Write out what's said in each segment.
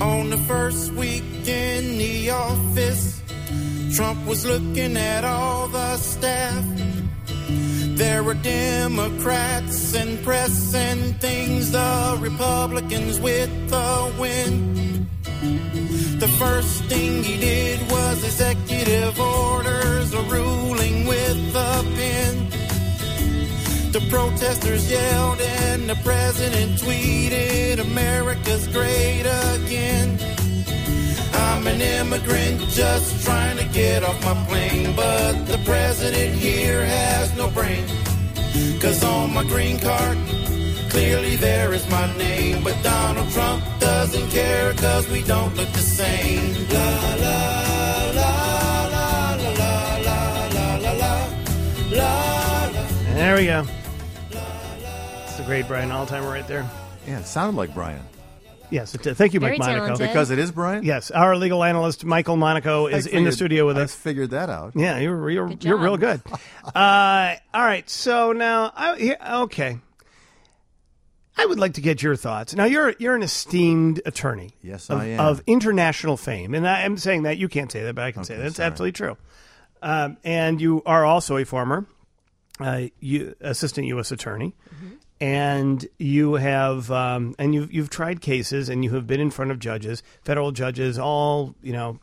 On the first week in the office, Trump was looking at all the staff. There were Democrats and press and things, the Republicans with the win. The first thing he did was executive orders, a ruling with a pen. The protesters yelled and the president tweeted, America's great again. I'm an immigrant just trying to get off my plane, but the president here has no brain. 'Cause on my green card, clearly there is my name, but Donald Trump doesn't care 'cause we don't look the same. La la la la la la la la la la la. There we go. It's the great Brian Altheimer right there. Yeah, it sounded like Brian. Yes, it did. Thank you, Very Mike Monaco. talented. Because it is Brian? Yes, our legal analyst, Michael Monaco, is in the studio with I us. figured that out. Yeah, you're Good job. real good. All right, so now, okay. I would like to get your thoughts. Now, you're an esteemed attorney. Yes, of, I am. Of international fame. And I'm saying that. You can't say that, but I can say that. It's sorry. absolutely true. And you are also a former assistant U.S. attorney. Mm-hmm. And you have, and you've tried cases, and you have been in front of judges, federal judges, all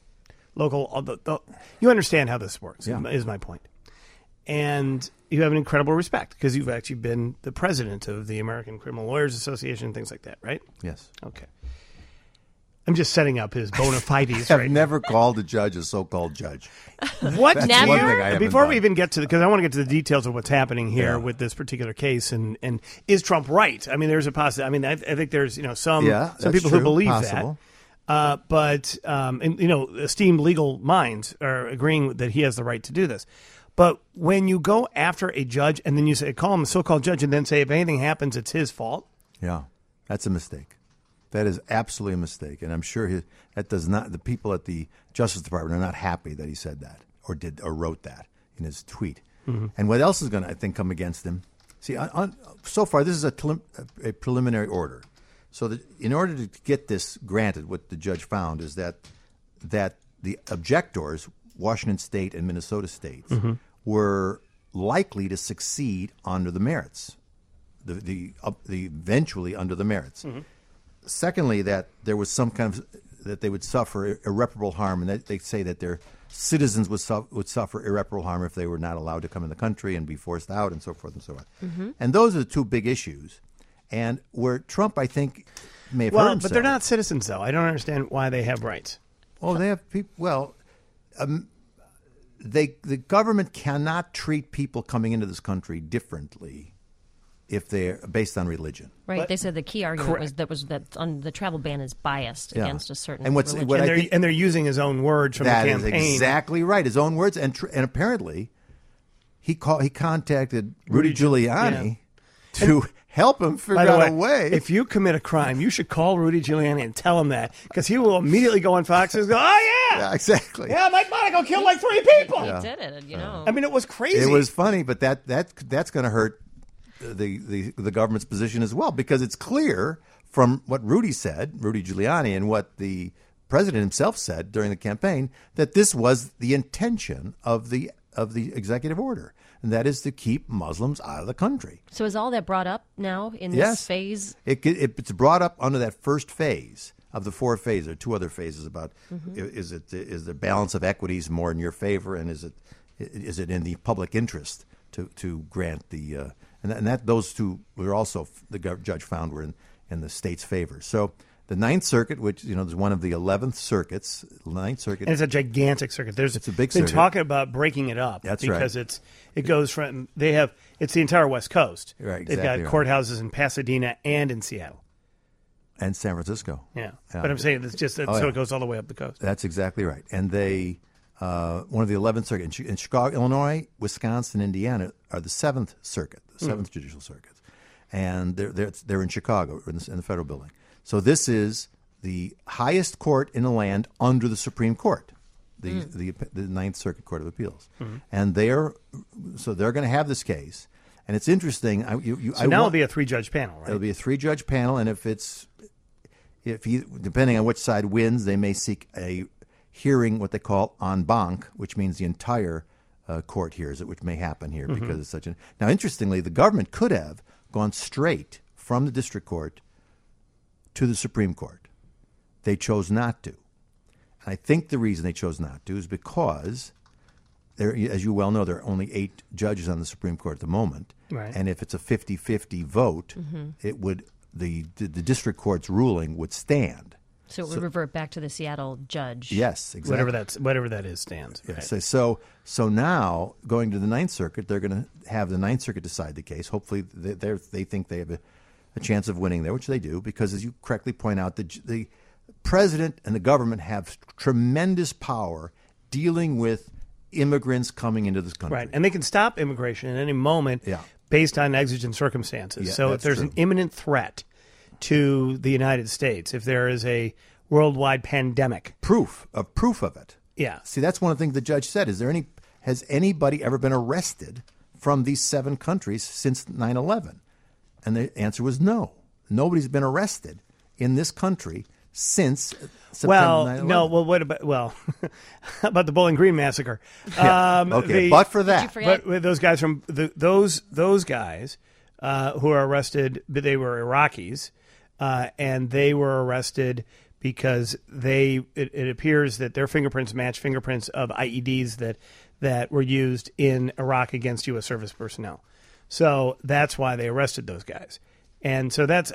local. You understand how this works. Yeah. Is my point. And you have an incredible respect because you've actually been the president of the American Criminal Lawyers Association, things like that, right? Yes. Okay. I'm just setting up his bona fides. I've never called a judge a so-called judge. What? That's Never? one thing I haven't Before we done. even get to because I want to get to the details of what's happening here with this particular case, and is Trump right? I mean, there's a possibility. I mean, I think there's some that's people who true. believe Possible. that, but esteemed legal minds are agreeing that he has the right to do this. But when you go after a judge and then you say call him a so-called judge, and then say if anything happens, it's his fault. Yeah, that's a mistake. That is absolutely a mistake, and I'm sure that does not. The people at the Justice Department are not happy that he said that or wrote that in his tweet. Mm-hmm. And what else is going to, I think, come against him? See, so far this is a preliminary order. So that in order to get this granted, what the judge found is that the objectors, Washington State and Minnesota states, were likely to succeed under the merits, the eventually under the merits. Mm-hmm. Secondly, that there was some kind of that they would suffer irreparable harm, and that they say that their citizens would suffer irreparable harm if they were not allowed to come in the country and be forced out, and so forth and so on. Mm-hmm. And those are the two big issues. And where Trump, I think, may have hurt himself. But they're not citizens, though. I don't understand why they have rights. Oh, they have people. Well, the government cannot treat people coming into this country differently if they're based on religion. Right. But- They said the key argument was that on the travel ban is biased against a certain religion. And they're using his own words from that the is campaign. exactly right. His own words, and apparently, he contacted Rudy Giuliani to help him figure By the out way, a way. if you commit a crime, you should call Rudy Giuliani and tell him that, because he will immediately go on Fox and go, "Oh yeah, Yeah, exactly. yeah, Mike Monaco killed like 3 people." He did it, you know. I mean, it was crazy. It was funny, but that's going to hurt the government's position as well, because it's clear from what Rudy Giuliani, and what the president himself said during the campaign, that this was the intention of the executive order, and that is to keep Muslims out of the country. So is all that brought up now in this phase? It's brought up under that first phase of the 4 phases. There are 2 other phases about is the balance of equities more in your favor, and is it in the public interest to grant the and that those 2 were also the judge found were in the state's favor. So the Ninth Circuit, which is one of the 11th circuits, Ninth Circuit, and it's a gigantic circuit. It's a big been circuit. talking about breaking it up. That's because right. it goes from it's the entire West Coast. Right, They've exactly got right. courthouses in Pasadena and in Seattle. and San Francisco. Yeah, but I'm saying it's just so it goes all the way up the coast. That's exactly right. And they, one of the 11th circuit in Chicago, Illinois, Wisconsin, Indiana are the 7th circuit, the 7th judicial circuits, and they're in Chicago in the federal building. So this is the highest court in the land under the Supreme Court, the Ninth Circuit Court of Appeals, and they're going to have this case. And it's interesting. So now it'll be a 3-judge panel, right? It'll be a 3-judge panel, and if it's depending on which side wins, they may seek a hearing, what they call en banc, which means the entire court hears it, which may happen here because it's such a. Now, interestingly, the government could have gone straight from the district court to the Supreme Court. They chose not to. And I think the reason they chose not to is because, as you well know, there are only 8 judges on the Supreme Court at the moment. Right. And if it's a 50-50 vote, it would the district court's ruling would stand. So it would revert back to the Seattle judge. Yes, exactly. Whatever that is stands. Yes. Right. So now going to the Ninth Circuit, they're going to have the Ninth Circuit decide the case. Hopefully, they think they have a chance of winning there, which they do, because as you correctly point out, the president and the government have tremendous power dealing with immigrants coming into this country. Right, and they can stop immigration at any moment based on exigent circumstances. Yeah, so if there's an imminent threat to the United States, if there is a worldwide pandemic. Proof of it. Yeah. See, that's one of the things the judge said. Has anybody ever been arrested from these 7 countries since 9/11? And the answer was no. Nobody's been arrested in this country since September 9/11. No. Well, what about how about the Bowling Green massacre? Okay, but for that, but with those guys from those guys who are arrested, but they were Iraqis, and they were arrested because it appears that their fingerprints match fingerprints of IEDs that were used in Iraq against U.S. service personnel. So that's why they arrested those guys. And so there's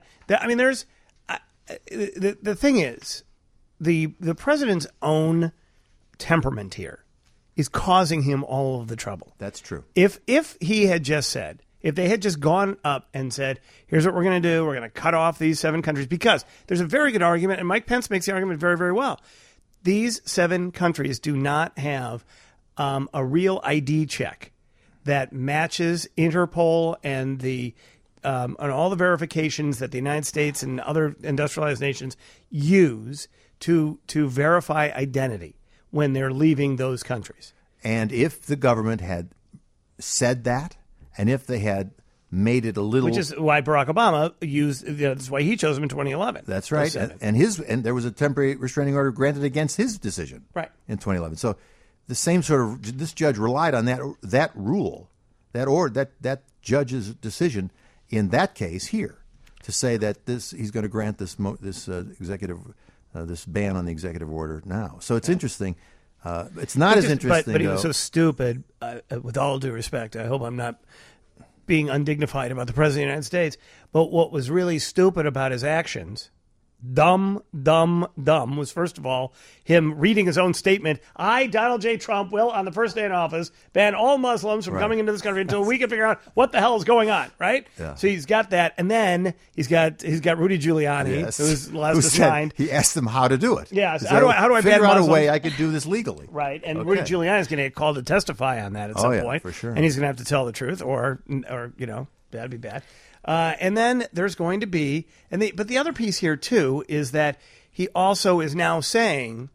the thing is, the president's own temperament here is causing him all of the trouble. That's true. If he had just said, if they had just gone up and said, here's what we're going to do, we're going to cut off these 7 countries, because there's a very good argument, and Mike Pence makes the argument very, very well. These 7 countries do not have a real ID check that matches Interpol and on all the verifications that the United States and other industrialized nations use to verify identity when they're leaving those countries. And if the government had said that, and if they had made it a little, which is why Barack Obama used, that's why he chose him in 2011. That's right, and there was a temporary restraining order granted against his decision, right, in 2011. So the same sort of, this judge relied on that rule, that judge's decision in that case here to say that he's going to grant this executive this ban on the executive order now. So it's interesting. It's not as interesting. But he was so stupid. With all due respect, I hope I'm not being undignified about the president of the United States. But what was really stupid about his actions, dumb, was first of all him reading his own statement. I, Donald J. Trump, will, on the first day in office, ban all Muslims from coming into this country until we can figure out what the hell is going on. Right? Yeah. So he's got that, and then he's got Rudy Giuliani, who's last assigned. He asked them how to do it. Yeah. So how do I ban figure out Muslims? a way I could do this legally? Right. And Rudy Giuliani is going to get called to testify on that at some point, for sure. And he's going to have to tell the truth, or that'd be bad. And then there's going to be, but the other piece here too is that he also is now saying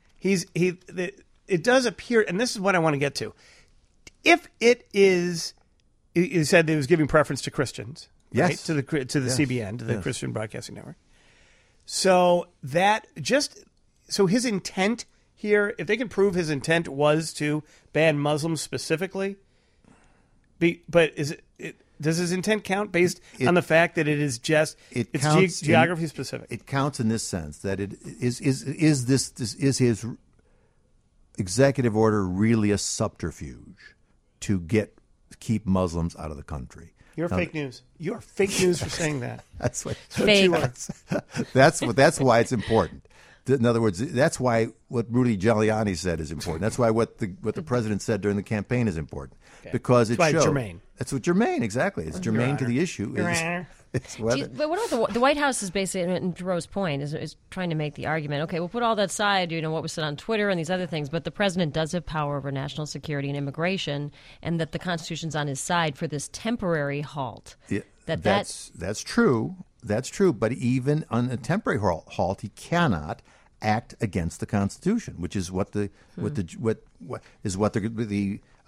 it does appear, and this is what I want to get to. If it is, he said that he was giving preference to Christians, yes, right? to the CBN, to the Christian Broadcasting Network. So his intent here, if they can prove his intent was to ban Muslims specifically, but is it? Does his intent count based on the fact that it's geography specific? It counts in this sense that it is his executive order really a subterfuge to keep Muslims out of the country? You're fake news. You are fake news for saying that. That's what fake. That's why it's important. In other words, that's why what Rudy Giuliani said is important. That's why what the president said during the campaign is important. Okay. Because it shows. Germane. That's what germane, exactly. It's germane to the issue. But what about the White House is basically, and Thoreau's point, is trying to make the argument, okay, we'll put all that aside, what was said on Twitter and these other things, but the president does have power over national security and immigration, and that the Constitution's on his side for this temporary halt. Yeah, that's true. That's true. But even on a temporary halt, he cannot act against the Constitution, which is what the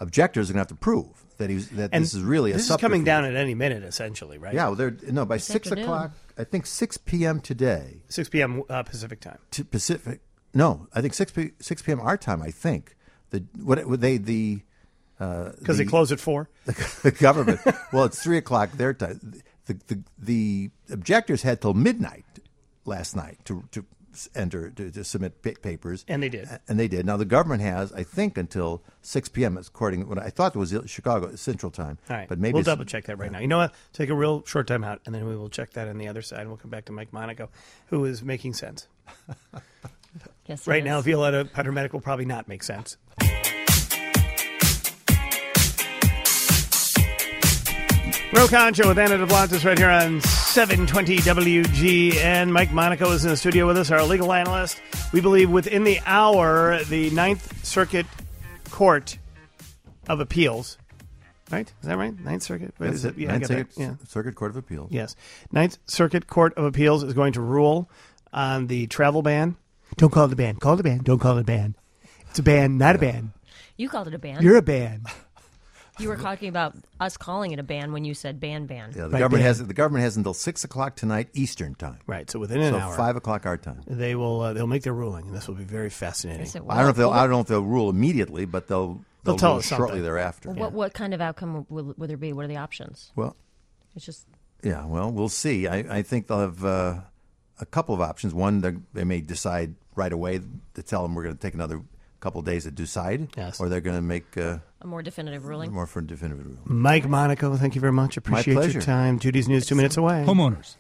objectors are going to have to prove that this is really a this is coming down at any minute, essentially, right? Yeah, well, by 6 o'clock, I think 6 p.m. today. 6 p.m. Pacific time. No, I think 6 p.m. our time. I think because they close at 4. The government. Well, it's 3 o'clock their time. The objectors had till midnight last night to submit papers, and they did. Now the government has, I think, until 6 p.m. according to what I thought was Chicago Central Time. All right, but maybe we'll double check that right now. You know what? Take a real short time out, and then we will check that on the other side. And we'll come back to Mike Monaco, who is making sense. Yes, right now, Violetta Powder-Medic will probably not make sense. Real Concho with Anna DeBlantis right here on 720 WGN. Mike Monaco is in the studio with us, our legal analyst. We believe within the hour, the Ninth Circuit Court of Appeals, right? Is that right? Ninth Circuit? What is it? Yeah, Ninth Circuit Court of Appeals. Yes. Ninth Circuit Court of Appeals is going to rule on the travel ban. Don't call it a ban. Call it a ban. Don't call it a ban. It's a ban, not a ban. You called it a ban. You're a ban. You were talking about us calling it a ban when you said ban. Yeah, the government has until 6 o'clock tonight Eastern time. Right, so within an hour, 5 o'clock our time. They'll make their ruling, and this will be very fascinating. I don't know if they'll rule immediately, but they'll tell rule us shortly something. thereafter. Well, what kind of outcome will there be? What are the options? Well, it's just we'll see. I think they'll have a couple of options. One, they may decide right away to tell them we're going to take another couple of days to decide, or they're going to make a more definitive ruling. More for a definitive ruling. Mike Monaco, thank you very much. Appreciate your time. Judy's News 2 minutes away. Homeowners,